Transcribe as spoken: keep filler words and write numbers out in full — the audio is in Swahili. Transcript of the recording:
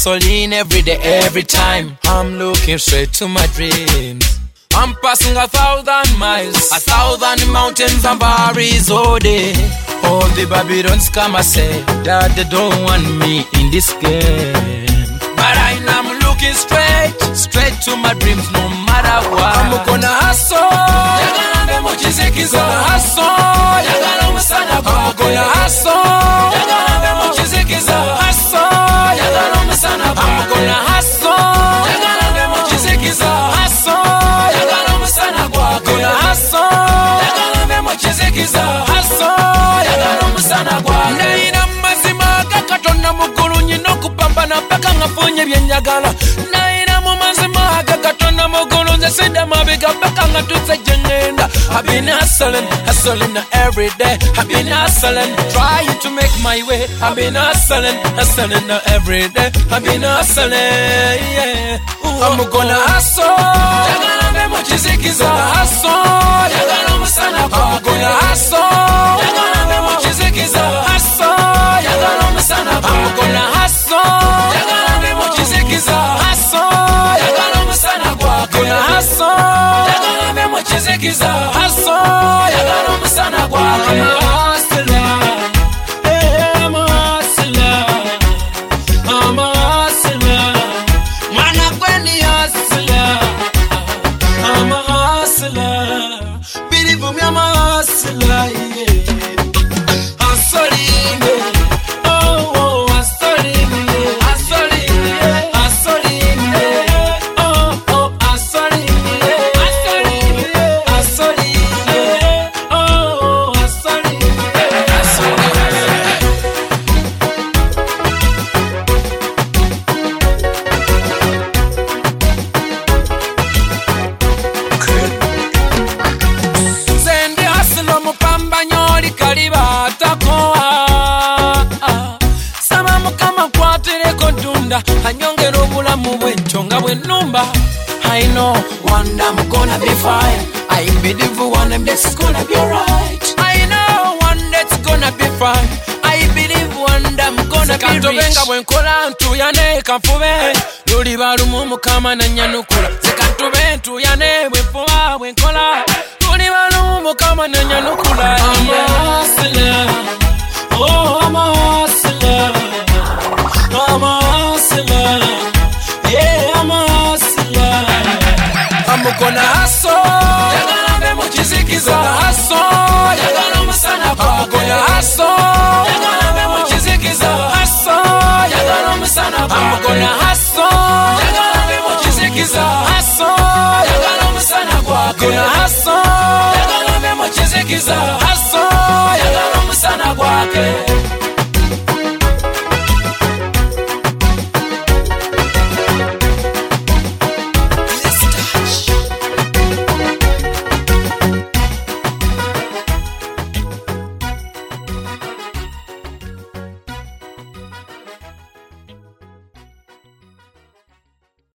hustling every day, every time. I'm looking straight to my dreams. I'm passing a thousand miles, a thousand mountains and valleys all day. All the Babylons come and say that they don't want me in this game. But I am looking straight, straight to my dreams no matter what. I'm gonna hustle, I'm gonna hustle, I'm gonna hustle, hustle, I'm gonna hustle, Naina mazima kakatona mukulu nyino kupambana paka ngafunye byenjagala. Naina mu mazima kakatona mukulu nze sida mabega paka ngatutse jengenda. I've been hustling, hustling every day. I've been hustling, trying to make my way. I've been hustling, hustling every day. I've been hustling, yeah. Ooh, I'm gonna hustle, I'm gonna hustle, I'm gonna hustle, I'm gonna hustle, I'm gonna hustle, I know one day I'm gonna be fine. I believe one day it's gonna be right. I know one day it's gonna be fine. I believe one day I'm gonna be rich. Sekantobenga bwenkola ntuyane kanfube luli balumu mukama na nyanukula. Sekantobe ntuyane bwenfuba bwenkola luli balumu mukama na nyanukula. I'm a hustler, oh I'm a hustler, I'm a hustler, yeah I'm a hustler. I'm gonna hustle,